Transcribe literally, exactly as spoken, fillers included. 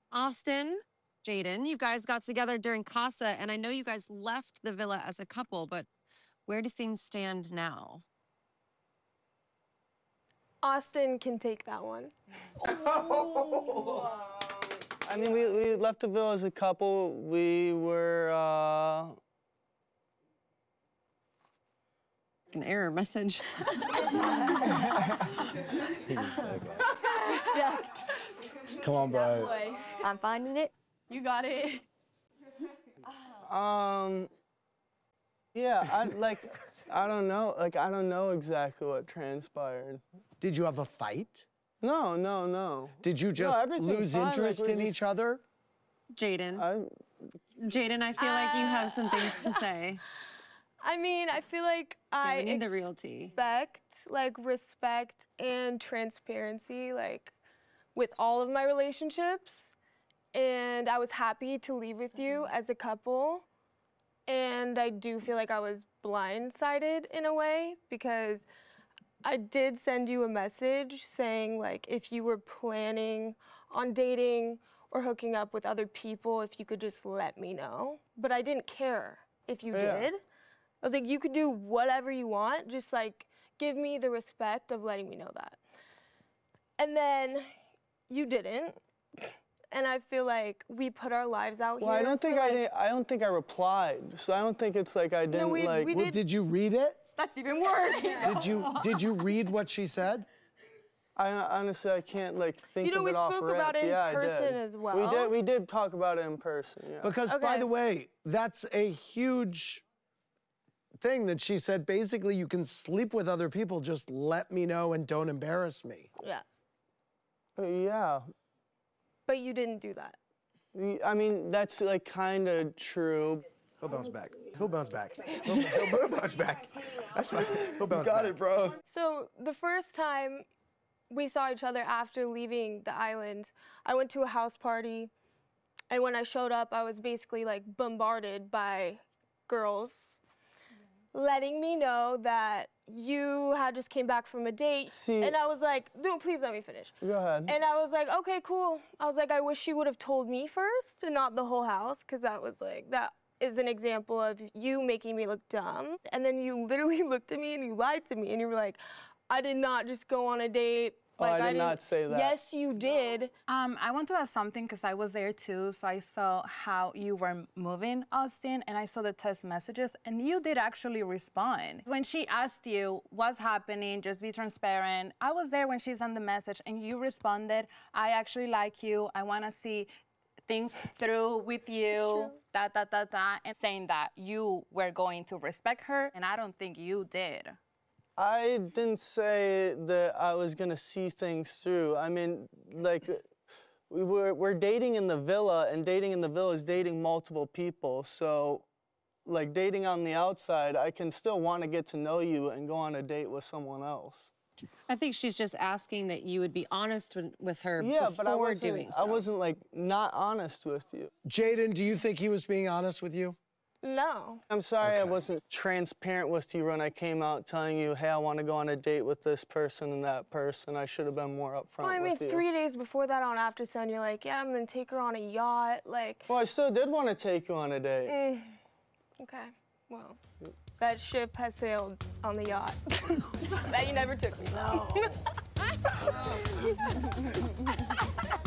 Austin, Jaden, you guys got together during Casa, and I know you guys left the villa as a couple, but where do things stand now? Austin can take that one. I mean, we, we left the villa as a couple. We were, uh... An error message. Yeah. Come on, bro. I'm finding it. You got it. Um, yeah, I, like, I don't know. Like, I don't know exactly what transpired. Did you have a fight? No, no, no. Did you just no, lose fine. interest like, in just... each other? Jaden. I... Jaden, I feel uh... like you have some things to say. I mean, I feel like I yeah, we need the real tea. expect, like, respect and transparency, like, with all of my relationships. And I was happy to leave with you as a couple. And I do feel like I was blindsided in a way because I did send you a message saying, like, if you were planning on dating or hooking up with other people, if you could just let me know. But I didn't care if you yeah. did. I was like, you could do whatever you want, just, like, give me the respect of letting me know that. And then you didn't. And I feel like we put our lives out well, here. Well, I don't think like... I did. I don't think I replied. So I don't think it's like I didn't no, we, like. We well, did... did you read it? That's even worse. Did you Did you read what she said? I honestly I can't like think you know, of it off we spoke rip. about it in yeah, person as well. We did. We did talk about it in person. Yeah. Because okay. by the way, that's a huge thing that she said. Basically, you can sleep with other people. Just let me know and don't embarrass me. Yeah. Uh, yeah. But you didn't do that. I mean, that's like kind of true. He'll bounce back. He'll bounce back. He'll, he'll, he'll bounce back. That's fine. He'll bounce Got back. it, bro. So the first time we saw each other after leaving the island, I went to a house party. And when I showed up, I was basically like bombarded by girls letting me know that you had just came back from a date. See, and I was like, dude, please let me finish. Go ahead. And I was like, okay, cool. I was like, I wish you would have told me first and not the whole house, because that was like, that is an example of you making me look dumb. And then you literally looked at me and you lied to me and you were like, I did not just go on a date. Oh, Like, I did I not say that. Yes, you did. Um, I want to ask something because I was there too, so I saw how you were moving, Austin, and I saw the text messages, and you did actually respond. When she asked you what's happening, just be transparent, I was there when she sent the message, and you responded, I actually like you, I want to see things through with you, da, da, da, da, and saying that you were going to respect her, and I don't think you did. I didn't say that I was gonna see things through. I mean, like, we were, we're dating in the villa, and dating in the villa is dating multiple people. So, like, dating on the outside, I can still want to get to know you and go on a date with someone else. I think she's just asking that you would be honest with, with her yeah, before but I wasn't, doing so. I wasn't, like, not honest with you. Jaden, do you think he was being honest with you? No. I'm sorry okay. I wasn't transparent with you when I came out telling you, hey, I want to go on a date with this person and that person. I should have been more upfront well, I mean, with you. three days before that on After Sun, you're like, yeah, I'm going to take her on a yacht, like... Well, I still did want to take you on a date. Mm. Okay, well, that ship has sailed on the yacht. That you never took me. No.